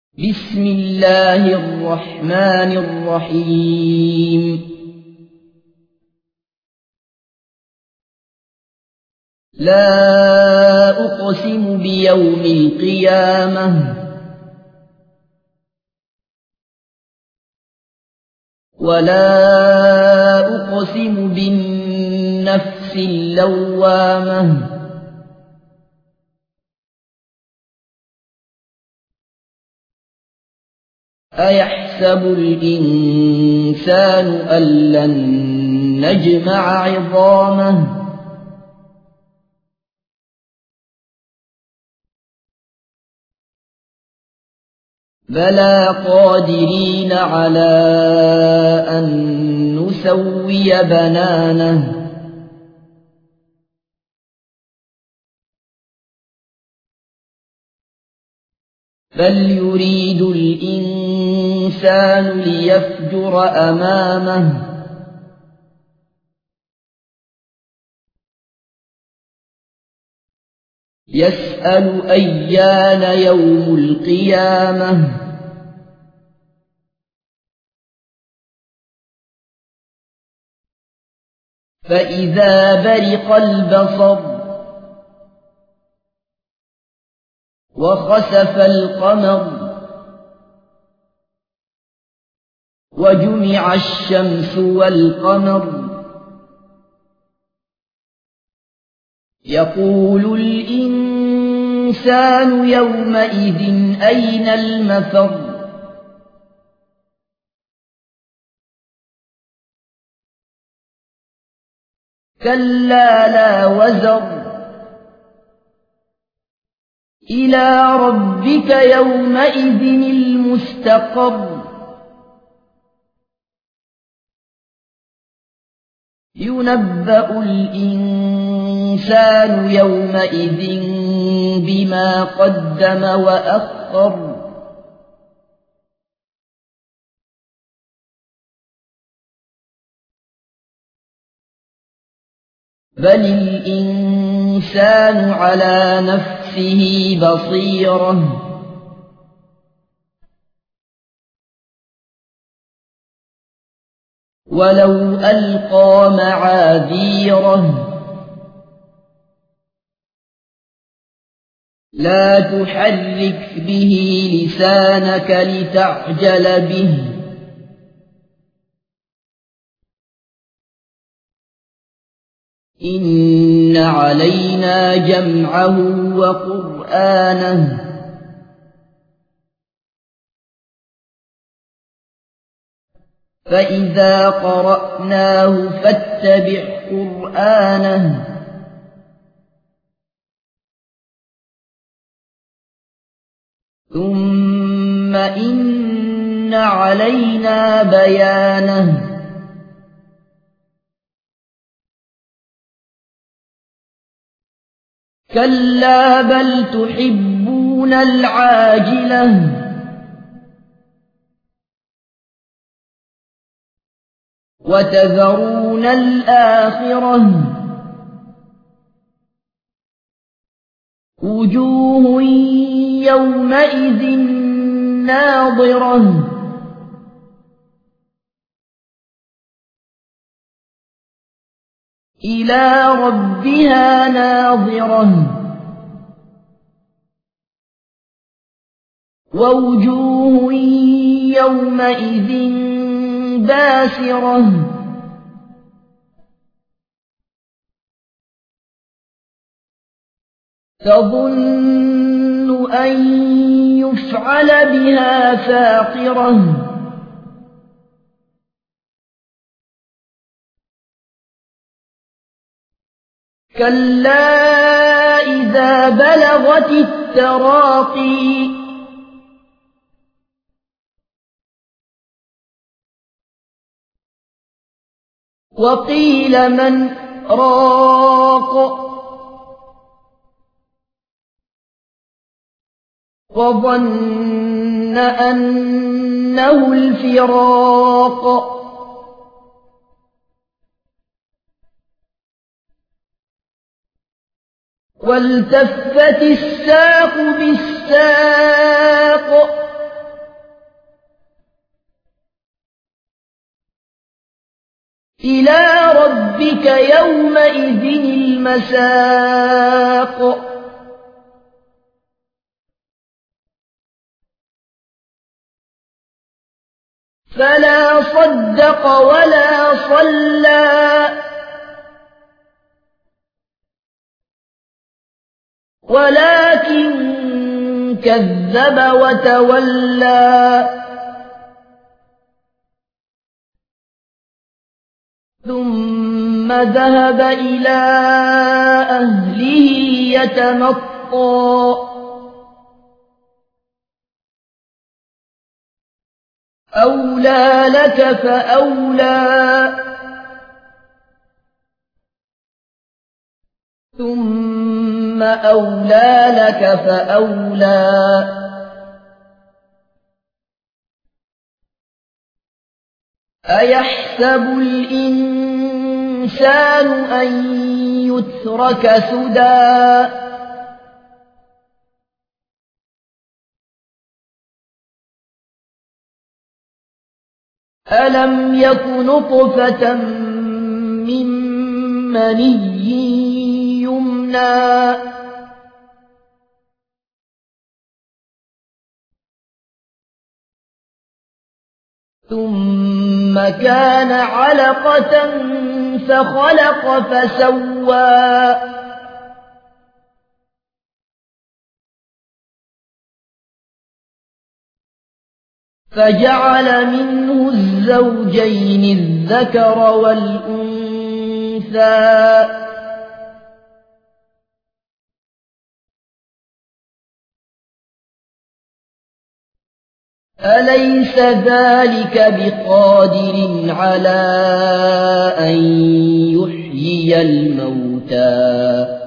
بسم الله الرحمن الرحيم لا أقسم بيوم القيامة ولا أقسم بالنفس اللوامة أيحسب الإنسان أن لن نجمع عظامه بلى قادرين على أن نسوي بنانه بل يريد الإنسان ليفجر أمامه يسأل أيان يوم القيامة فإذا برق البصر وخسف القمر وجمع الشمس والقمر يقول الإنسان يومئذ أين المفر كلا لا وزر إلى ربك يومئذ المستقر ينبأ الإنسان يومئذ بما قدم وأخر بل الإنسان على نفسه بصيرة ولو ألقى معاذيره لا تحرك به لسانك لتعجل به إن علينا جمعه وقرآنه فإذا قرأناه فاتبع قرآنه ثم إن علينا بيانه كلا بل تحبون العاجلة وتذرون الآخرة وجوه يومئذ ناضرة إلى ربها ناظرة ووجوه يومئذ باسرة تظن أن يفعل بها فاقرة كلا إذا بلغت التراقي وقيل من راق وظن أنه الفراق والتفت الساق بالساق إلى ربك يومئذ المساق فلا صدق ولا صلى ولكن كذب وتولى ثم ذهب إلى أهله يتمطى أولى لك فأولى ثم أولى لك فأولى أيحسب الإنسان أن يترك سدى ألم يك نطفة من مني يمنى ثم كان علقة فخلق فسوى فجعل منه الزوجين الذكر والأنثى أليس ذلك بقادر على أن يحيي الموتى